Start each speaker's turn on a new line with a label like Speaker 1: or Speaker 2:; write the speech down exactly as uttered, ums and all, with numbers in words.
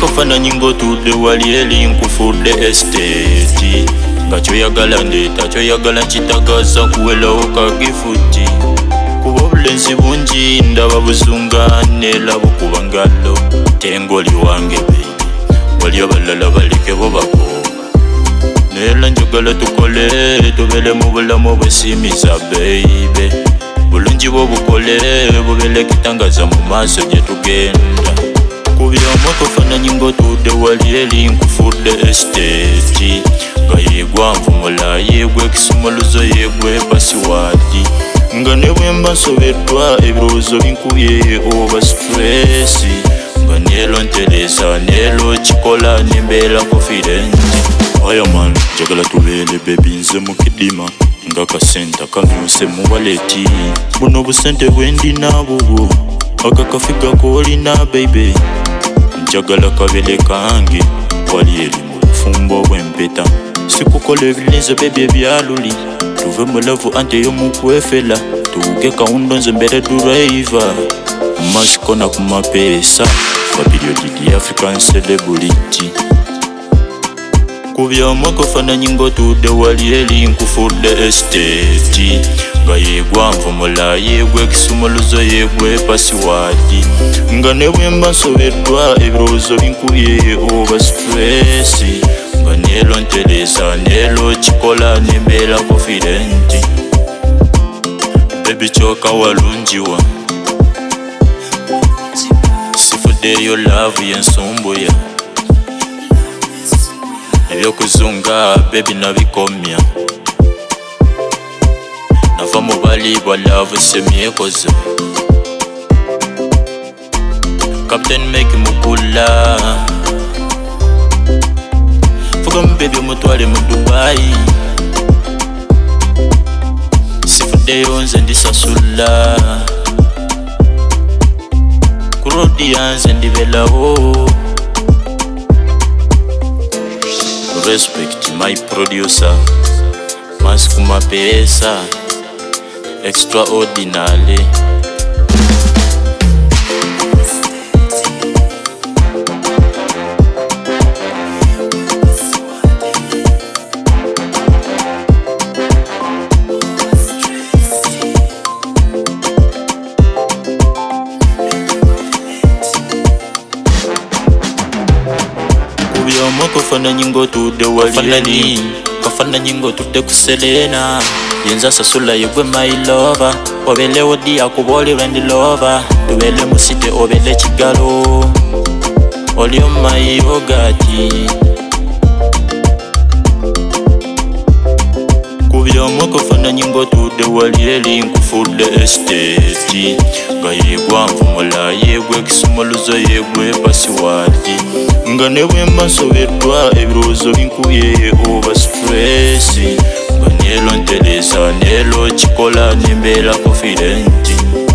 Speaker 1: kafananyi ng'otudde wali eri nkufudde estate nga kyoyagala ndeeta kyoyagala nkitagaza kuwelawo kagifuti kuba obulenzi bungi ndaba buzungane labo kuba ngalo tengoli wange baby wali abalala baleke bo bako nera njagala tukole tubele mu bulamu bwesimiza baby bulungi bwobukole bubele kitangaza mu maaso gye tugenda kubyomo kafananyi ng'otudde wali eri nkufudde estate nga yegwa nvumula yegwe kisumuluzo yegwe pasiwadi nga ne bwemba nsobeddwa ebirowoozo binkubye oba stresi nga neero ntereza neero kikola nembeera confident aya man njagala tubeere bebi nze mu kidima nga kasenta kamyuse mu waleti buno obusente bwendina bubwo akakafiga koolina baby njagala kabele kange wali eri mu bufumbo bw'empeta sikukola ebilinze bebi ebyaluli tuve mu lavu ante y'omukwefela tuwuge kawundo nze mbere driver masikona ku mapeesa babiriodidi african celebrity kubyomo kafananyi ng'otudde wali eri nkufudde estate nga yegwa nvumula yegwe kisumuluzo yegwe pasiwadi nga ne bwemba nsobeddwa ebirowoozo binkubye oba stresi nga neero ntereza neero kikola nembeera confident baby kyoka walungiwa sifuddeyo love yensumbuya ebyokuzunga baby nabikomya nava mu bali bwa love semyekoze Captain make mukula fuga mu baby omutwale mu Dubai sifuddeyo nze ndisasula ku rodi yanze ndibelawo respect my producer Masku Mapesa extraordinary kubyomo kafananyi ng'otudde wali eri kafananyi ng'otudde ku Selena yenza sasula yegwe my lover obele odi akuboli rendi lover tubele musite obele kigalo oli my yogati kubyomo kafananyi ng'otudde wali eri nkufudde estate nga yegwa nvumula yegwe kisumuluzo yegwe pasiwadi nga ne bwemba nsobeddwa ebirowoozo binkubye oba stresi nga neero ntereza neero kikola nembeera confident